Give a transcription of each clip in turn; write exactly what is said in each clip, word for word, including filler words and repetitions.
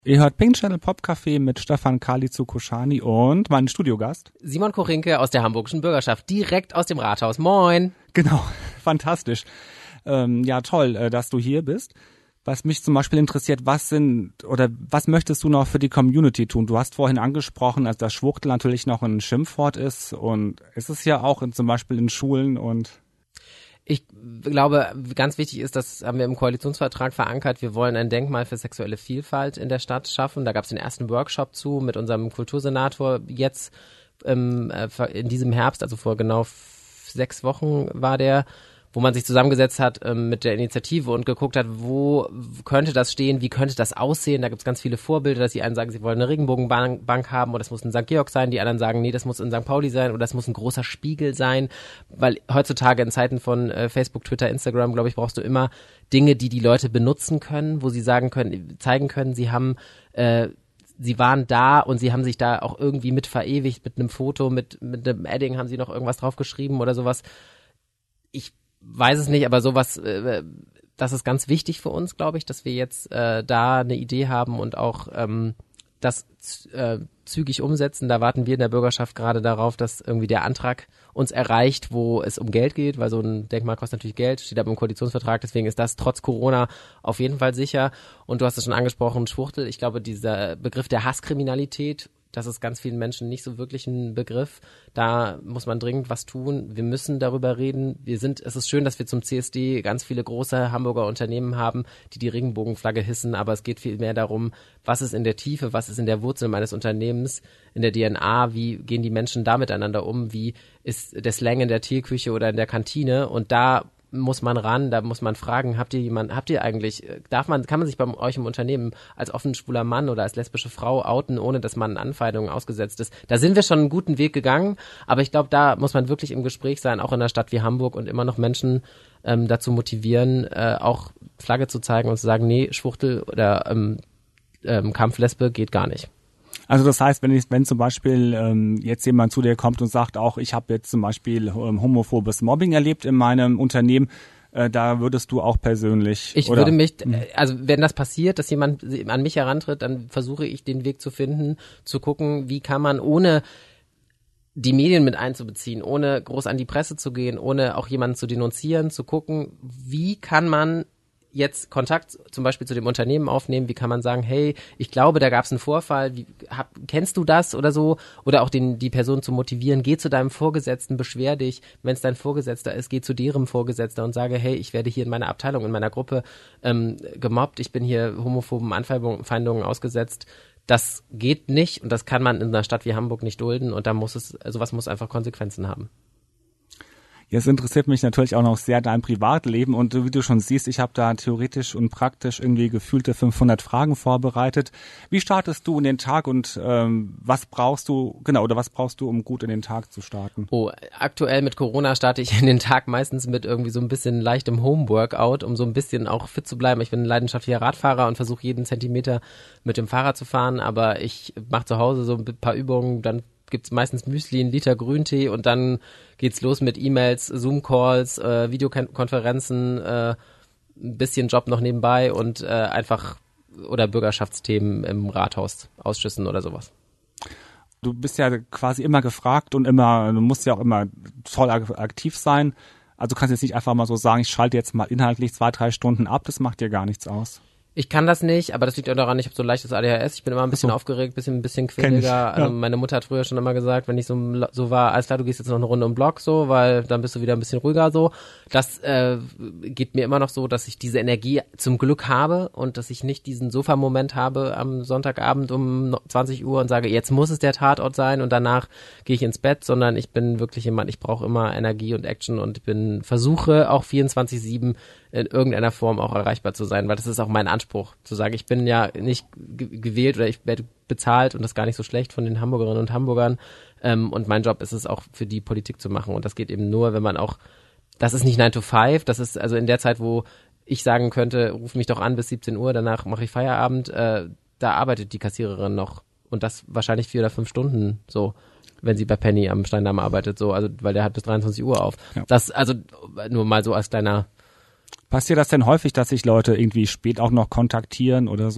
Ihr hört Pink Channel Popcafé mit Stefan Kalicu-Koschani und mein Studiogast Simon Korinke aus der Hamburgischen Bürgerschaft, direkt aus dem Rathaus. Moin! Genau, fantastisch. Ähm, ja, toll, äh, dass du hier bist. Was mich zum Beispiel interessiert, was sind oder was möchtest du noch für die Community tun? Du hast vorhin angesprochen, dass das Schwuchtel natürlich noch ein Schimpfwort ist und ist es ja auch in, zum Beispiel in Schulen und Ich glaube, ganz wichtig ist, das haben wir im Koalitionsvertrag verankert, wir wollen ein Denkmal für sexuelle Vielfalt in der Stadt schaffen. Da gab es den ersten Workshop zu mit unserem Kultursenator jetzt ähm, in diesem Herbst, also vor genau f- sechs Wochen war der, wo man sich zusammengesetzt hat ähm, mit der Initiative und geguckt hat, wo könnte das stehen, wie könnte das aussehen. Da gibt es ganz viele Vorbilder, dass die einen sagen, sie wollen eine Regenbogenbank Bank haben oder das muss in Sankt Georg sein, die anderen sagen, nee, das muss in Sankt Pauli sein oder das muss ein großer Spiegel sein, weil heutzutage in Zeiten von äh, Facebook, Twitter, Instagram, glaube ich, brauchst du immer Dinge, die die Leute benutzen können, wo sie sagen können, zeigen können, sie haben äh, sie waren da und sie haben sich da auch irgendwie mit verewigt, mit einem Foto, mit, mit einem Adding haben sie noch irgendwas draufgeschrieben oder sowas. Ich weiß es nicht, aber sowas, äh, das ist ganz wichtig für uns, glaube ich, dass wir jetzt äh, da eine Idee haben und auch ähm, das äh, zügig umsetzen. Da warten wir in der Bürgerschaft gerade darauf, dass irgendwie der Antrag uns erreicht, wo es um Geld geht, weil so ein Denkmal kostet natürlich Geld, steht aber im Koalitionsvertrag, deswegen ist das trotz Corona auf jeden Fall sicher. Und du hast es schon angesprochen, Schwuchtel, ich glaube, dieser Begriff der Hasskriminalität, das ist ganz vielen Menschen nicht so wirklich ein Begriff. Da muss man dringend was tun. Wir müssen darüber reden. Wir sind, es ist schön, dass wir zum C S D ganz viele große Hamburger Unternehmen haben, die die Regenbogenflagge hissen, aber es geht viel mehr darum, was ist in der Tiefe, was ist in der Wurzel meines Unternehmens, in der D N A, wie gehen die Menschen da miteinander um, wie ist der Slang in der Teeküche oder in der Kantine und da muss man ran, da muss man fragen, habt ihr jemand, habt ihr eigentlich, darf man, kann man sich bei euch im Unternehmen als offen schwuler Mann oder als lesbische Frau outen, ohne dass man Anfeindungen ausgesetzt ist? Da sind wir schon einen guten Weg gegangen, aber ich glaube, da muss man wirklich im Gespräch sein, auch in einer Stadt wie Hamburg und immer noch Menschen ähm, dazu motivieren, äh, auch Flagge zu zeigen und zu sagen, nee, Schwuchtel oder ähm, ähm, Kampflesbe geht gar nicht. Also das heißt, wenn ich, wenn zum Beispiel ähm, jetzt jemand zu dir kommt und sagt, auch ich habe jetzt zum Beispiel ähm, homophobes Mobbing erlebt in meinem Unternehmen, äh, da würdest du auch persönlich... Ich oder? würde mich, also wenn das passiert, dass jemand an mich herantritt, dann versuche ich den Weg zu finden, zu gucken, wie kann man ohne die Medien mit einzubeziehen, ohne groß an die Presse zu gehen, ohne auch jemanden zu denunzieren, zu gucken, wie kann man jetzt Kontakt zum Beispiel zu dem Unternehmen aufnehmen, wie kann man sagen, hey, ich glaube, da gab es einen Vorfall, wie, hab, kennst du das oder so? Oder auch den, die Person zu motivieren, geh zu deinem Vorgesetzten, beschwer dich, wenn es dein Vorgesetzter ist, geh zu deren Vorgesetzter und sage, hey, ich werde hier in meiner Abteilung, in meiner Gruppe ähm, gemobbt, ich bin hier homophoben Anfeindungen ausgesetzt. Das geht nicht und das kann man in einer Stadt wie Hamburg nicht dulden und da muss es, sowas muss einfach Konsequenzen haben. Jetzt interessiert mich natürlich auch noch sehr dein Privatleben und wie du schon siehst, ich habe da theoretisch und praktisch irgendwie gefühlte fünfhundert Fragen vorbereitet. Wie startest du in den Tag und ähm, was brauchst du, genau, oder was brauchst du, um gut in den Tag zu starten? Oh, aktuell mit Corona starte ich in den Tag meistens mit irgendwie so ein bisschen leichtem Homeworkout, um so ein bisschen auch fit zu bleiben. Ich bin ein leidenschaftlicher Radfahrer und versuche jeden Zentimeter mit dem Fahrrad zu fahren, aber ich mache zu Hause so ein paar Übungen, dann gibt's meistens Müsli, einen Liter Grüntee und dann geht's los mit E-Mails, Zoom-Calls, äh, Videokonferenzen, äh, ein bisschen Job noch nebenbei und äh, einfach oder Bürgerschaftsthemen im Rathaus, Ausschüssen oder sowas. Du bist ja quasi immer gefragt und immer, du musst ja auch immer voll aktiv sein. Also kannst jetzt nicht einfach mal so sagen, ich schalte jetzt mal inhaltlich zwei, drei Stunden ab, das macht dir gar nichts aus. Ich kann das nicht, aber das liegt auch daran, ich habe so ein leichtes A D H S, ich bin immer ein bisschen so aufgeregt, bisschen ein bisschen quengeliger. Ja. Also meine Mutter hat früher schon immer gesagt, wenn ich so so war, alles klar, du gehst jetzt noch eine Runde um den Block so, weil dann bist du wieder ein bisschen ruhiger so. Das äh, geht mir immer noch so, dass ich diese Energie zum Glück habe und dass ich nicht diesen Sofa-Moment habe am Sonntagabend um zwanzig Uhr und sage, jetzt muss es der Tatort sein und danach gehe ich ins Bett, sondern ich bin wirklich jemand, ich brauche immer Energie und Action und bin versuche auch vierundzwanzig sieben in irgendeiner Form auch erreichbar zu sein, weil das ist auch mein Anspruch, zu sagen, ich bin ja nicht g- gewählt oder ich werde bezahlt und das gar nicht so schlecht von den Hamburgerinnen und Hamburgern ähm, und mein Job ist es auch für die Politik zu machen und das geht eben nur, wenn man auch, das ist nicht nine to five, das ist also in der Zeit, wo ich sagen könnte, ruf mich doch an bis siebzehn Uhr, danach mache ich Feierabend, äh, da arbeitet die Kassiererin noch und das wahrscheinlich vier oder fünf Stunden so, wenn sie bei Penny am Steindamm arbeitet, so, also weil der hat bis dreiundzwanzig Uhr auf. Ja. Das, also nur mal so als kleiner. Passiert das denn häufig, dass sich Leute irgendwie spät auch noch kontaktieren oder so?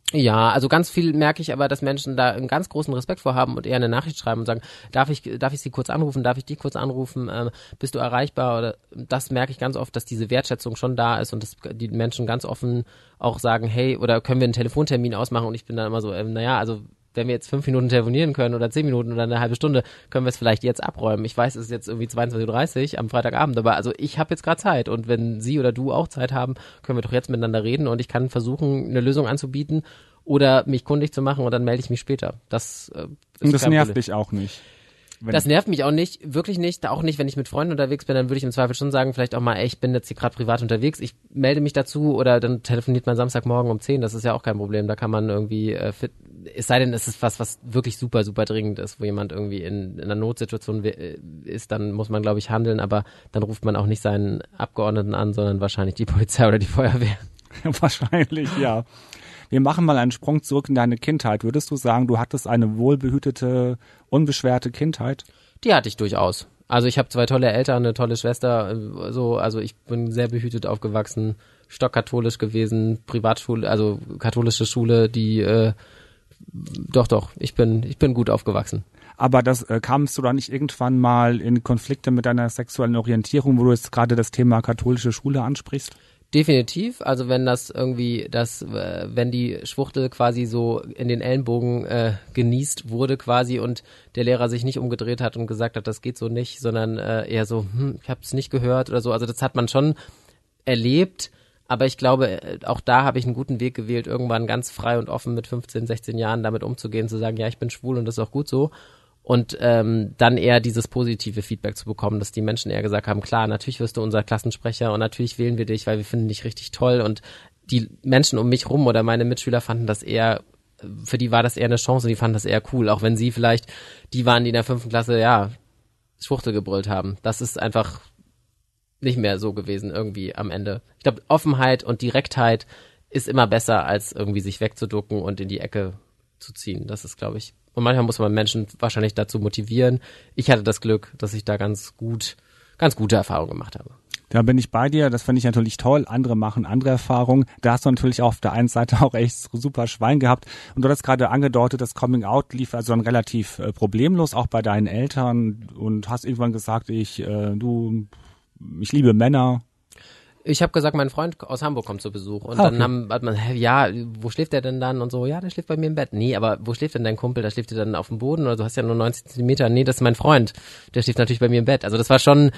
Ja, also ganz viel merke ich aber, dass Menschen da einen ganz großen Respekt vor haben und eher eine Nachricht schreiben und sagen, darf ich, darf ich Sie kurz anrufen, darf ich dich kurz anrufen, ähm, bist du erreichbar? Oder das merke ich ganz oft, dass diese Wertschätzung schon da ist und dass die Menschen ganz offen auch sagen, hey, oder können wir einen Telefontermin ausmachen? Und ich bin dann immer so, ähm, naja, also wenn wir jetzt fünf Minuten telefonieren können oder zehn Minuten oder eine halbe Stunde, können wir es vielleicht jetzt abräumen. Ich weiß, es ist jetzt irgendwie zweiundzwanzig Uhr dreißig am Freitagabend, aber also ich habe jetzt gerade Zeit und wenn Sie oder du auch Zeit haben, können wir doch jetzt miteinander reden und ich kann versuchen, eine Lösung anzubieten oder mich kundig zu machen und dann melde ich mich später. Das, äh, ist und das nervt Problem. dich auch nicht. Wenn Das nervt mich auch nicht, wirklich nicht, auch nicht, wenn ich mit Freunden unterwegs bin, dann würde ich im Zweifel schon sagen, vielleicht auch mal, ey, ich bin jetzt hier gerade privat unterwegs, ich melde mich dazu oder dann telefoniert man Samstagmorgen um zehn, das ist ja auch kein Problem, da kann man irgendwie, äh, fit, es sei denn, es ist was, was wirklich super, super dringend ist, wo jemand irgendwie in, in einer Notsituation ist, dann muss man, glaube ich, handeln, aber dann ruft man auch nicht seinen Abgeordneten an, sondern wahrscheinlich die Polizei oder die Feuerwehr. Wahrscheinlich, ja. Wir machen mal einen Sprung zurück in deine Kindheit. Würdest du sagen, du hattest eine wohlbehütete, unbeschwerte Kindheit? Die hatte ich durchaus. Also ich habe zwei tolle Eltern, eine tolle Schwester, so, also ich bin sehr behütet aufgewachsen, stockkatholisch gewesen, Privatschule, also katholische Schule, die äh, doch, doch, ich bin, ich bin gut aufgewachsen. Aber das äh, kamst du da nicht irgendwann mal in Konflikte mit deiner sexuellen Orientierung, wo du jetzt gerade das Thema katholische Schule ansprichst? Definitiv, also wenn das irgendwie, das, äh, wenn die Schwuchtel quasi so in den Ellenbogen äh, genießt wurde quasi und der Lehrer sich nicht umgedreht hat und gesagt hat, das geht so nicht, sondern äh, eher so, hm, ich habe es nicht gehört oder so, also das hat man schon erlebt, aber ich glaube, auch da habe ich einen guten Weg gewählt, irgendwann ganz frei und offen mit fünfzehn, sechzehn Jahren damit umzugehen, zu sagen, ja, ich bin schwul und das ist auch gut so. Und ähm, dann eher dieses positive Feedback zu bekommen, dass die Menschen eher gesagt haben, klar, natürlich wirst du unser Klassensprecher und natürlich wählen wir dich, weil wir finden dich richtig toll. Und die Menschen um mich rum oder meine Mitschüler fanden das eher, für die war das eher eine Chance, die fanden das eher cool, auch wenn sie vielleicht die waren, die in der fünften Klasse, ja, Schwuchtel gebrüllt haben. Das ist einfach nicht mehr so gewesen irgendwie am Ende. Ich glaube, Offenheit und Direktheit ist immer besser, als irgendwie sich wegzuducken und in die Ecke zu ziehen. Das ist, glaube ich, und manchmal muss man Menschen wahrscheinlich dazu motivieren. Ich hatte das Glück, dass ich da ganz gut, ganz gute Erfahrungen gemacht habe. Da bin ich bei dir, das finde ich natürlich toll. Andere machen andere Erfahrungen. Da hast du natürlich auf der einen Seite auch echt super Schwein gehabt. Und du hast gerade angedeutet, das Coming Out lief also dann relativ äh, problemlos, auch bei deinen Eltern. Und hast irgendwann gesagt, ich, äh, du, ich liebe Männer. Ich habe gesagt, mein Freund aus Hamburg kommt zu Besuch und ah, okay. dann haben, hat man, hä, ja, wo schläft der denn dann und so, ja, der schläft bei mir im Bett. Nee, aber wo schläft denn dein Kumpel? Da schläft der dann auf dem Boden oder du hast ja nur neunzig Zentimeter. Nee, das ist mein Freund, der schläft natürlich bei mir im Bett. Also das war schon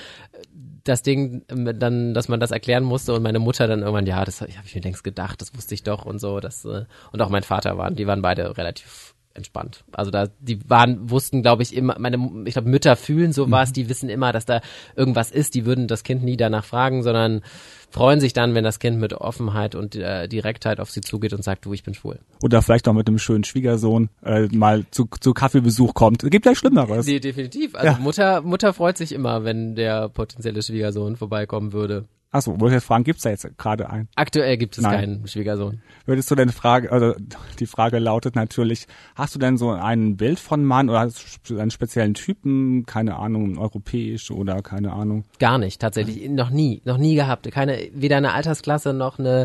das Ding, dann, dass man das erklären musste und meine Mutter dann irgendwann, ja, das habe ich mir längst gedacht, das wusste ich doch und so. Das, und auch mein Vater waren, die waren beide relativ entspannt. Also da, die waren, wussten, glaube ich, immer, meine, ich glaube, Mütter fühlen sowas, mhm. Die wissen immer, dass da irgendwas ist, die würden das Kind nie danach fragen, sondern freuen sich dann, wenn das Kind mit Offenheit und äh, Direktheit auf sie zugeht und sagt, du, ich bin schwul. Oder vielleicht auch mit einem schönen Schwiegersohn äh, mal zu, zu Kaffeebesuch kommt. Es gibt ja Schlimmeres. Nee, definitiv. Also ja. Mutter, Mutter freut sich immer, wenn der potenzielle Schwiegersohn vorbeikommen würde. Achso, wollte ich jetzt fragen, gibt's da jetzt gerade einen? Aktuell gibt es Nein. keinen Schwiegersohn. Würdest du denn fragen, also die Frage lautet natürlich, hast du denn so ein Bild von Mann oder hast du einen speziellen Typen, keine Ahnung, europäisch oder keine Ahnung? Gar nicht, tatsächlich, noch nie, noch nie gehabt. Keine, weder eine Altersklasse noch eine,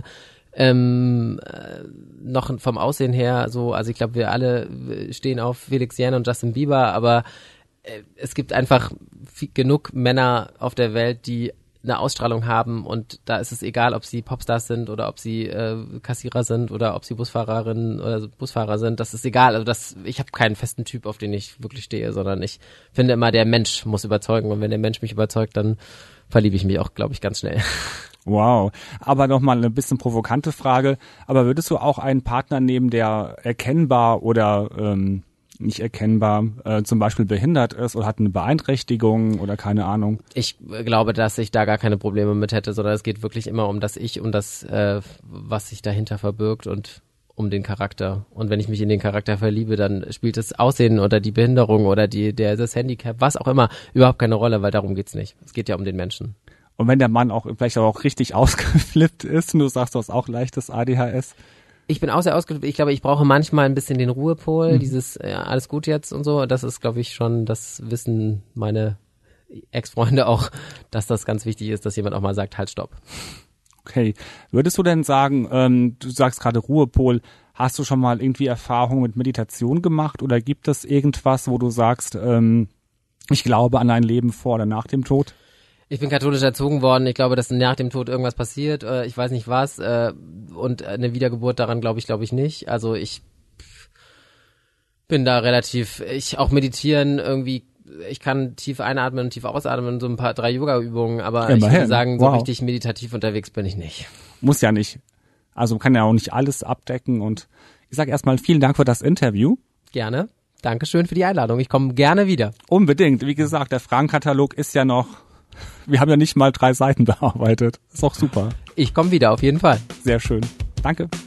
ähm, äh, noch vom Aussehen her so, also ich glaube, wir alle stehen auf Felix Jähn und Justin Bieber, aber äh, es gibt einfach viel, genug Männer auf der Welt, die eine Ausstrahlung haben und da ist es egal, ob sie Popstars sind oder ob sie äh, Kassierer sind oder ob sie Busfahrerinnen oder Busfahrer sind, das ist egal. Also das, ich habe keinen festen Typ, auf den ich wirklich stehe, sondern ich finde immer, der Mensch muss überzeugen und wenn der Mensch mich überzeugt, dann verliebe ich mich auch, glaube ich, ganz schnell. Wow, aber nochmal eine bisschen provokante Frage, aber würdest du auch einen Partner nehmen, der erkennbar oder ähm, nicht erkennbar, äh, zum Beispiel behindert ist oder hat eine Beeinträchtigung oder keine Ahnung? Ich glaube, dass ich da gar keine Probleme mit hätte, sondern es geht wirklich immer um das Ich, um das, äh, was sich dahinter verbirgt und um den Charakter. Und wenn ich mich in den Charakter verliebe, dann spielt das Aussehen oder die Behinderung oder die, der, das Handicap, was auch immer, überhaupt keine Rolle, weil darum geht's nicht. Es geht ja um den Menschen. Und wenn der Mann auch vielleicht auch richtig ausgeflippt ist und du sagst, du hast auch leichtes A D H S? Ich bin auch sehr ausgeflippt. Ich glaube, ich brauche manchmal ein bisschen den Ruhepol, mhm. dieses ja, alles gut jetzt und so. Das ist, glaube ich, schon, das wissen meine Ex-Freunde auch, dass das ganz wichtig ist, dass jemand auch mal sagt, halt, stopp. Okay. Würdest du denn sagen, ähm, du sagst gerade Ruhepol, Hast du schon mal irgendwie Erfahrungen mit Meditation gemacht oder gibt es irgendwas, wo du sagst, ähm, ich glaube an ein Leben vor oder nach dem Tod? Ich bin katholisch erzogen worden. Ich glaube, dass nach dem Tod irgendwas passiert. Äh, ich weiß nicht was. Äh, und eine Wiedergeburt daran glaube ich, glaube ich nicht. Also ich bin da relativ, ich auch meditieren irgendwie, ich kann tief einatmen und tief ausatmen, so ein paar, drei Yoga-Übungen, aber Immerhin. Ich würde sagen, so wow. richtig meditativ unterwegs bin ich nicht. Muss ja nicht. Also man kann ja auch nicht alles abdecken und ich sage erstmal vielen Dank für das Interview. Gerne. Dankeschön für die Einladung. Ich komme gerne wieder. Unbedingt. Wie gesagt, der Fragenkatalog ist ja noch, wir haben ja nicht mal drei Seiten bearbeitet. Ist auch super. Ich komme wieder, auf jeden Fall. Sehr schön. Danke.